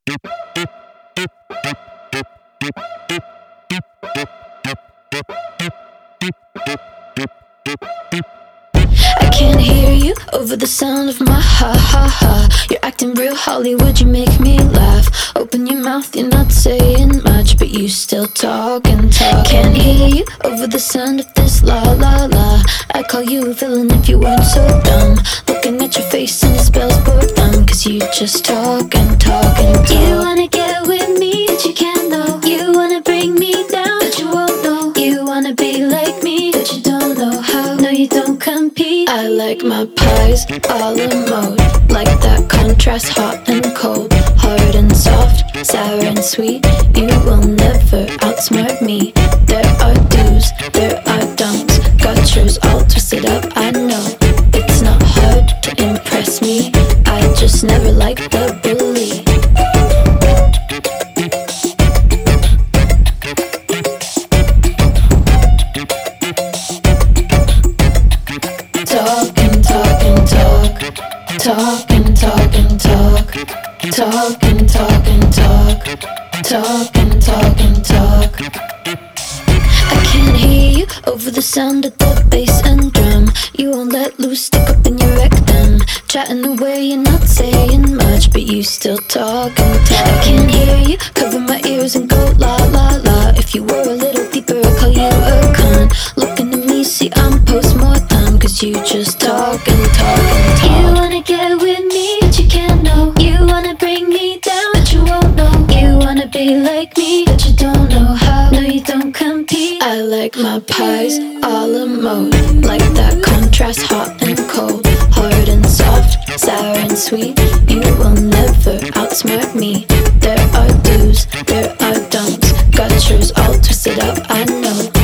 I can't hear you over the sound of my ha ha ha. You're acting real Hollywood, you make me laugh. Open your mouth, you're not saying much, but you still talk and talk. Can't hear you over the sound of this la la la. I'd call you a villain if you weren't so dumb. Looking at your face and it spells boredom, cause you just talk and talk and talk. You wanna get with me, but you can't know. You wanna bring me down, but you won't know. You wanna be like me, but you don't know how. No, you don't compete. I like my pies a la mode, like that contrast, hot and cold, hard and soft, sour and sweet. You will never outsmart me. There are do's, there are don'ts. Got yours all twisted up, I know. It's not hard to impress me. I just never liked the bully. Talk and talk and talk. Talk and talk and talk. Talk and talk and talk. Talk and talk and talk. I can't hear you over the sound of the bass and drum. You won't let loose, stick up in your rectum. Chatting away, you're not saying much, but you still talk and talk. I can't hear you, cover my ears and go la la la. If you were a little deeper, I'd call you a cunt. Looking at me, see I'm post-mortem, cause you just talk and talk and talk. You wanna get with me, but you can't know. You wanna bring me down, but you won't know. You wanna be like me, but you don't know how. No, you don't compete. I like my pies a la mode, like that contrast, hot and cold, hard and soft, sour and sweet. You will never outsmart me. There are do's, there are don'ts. Got yours all twisted up, I know.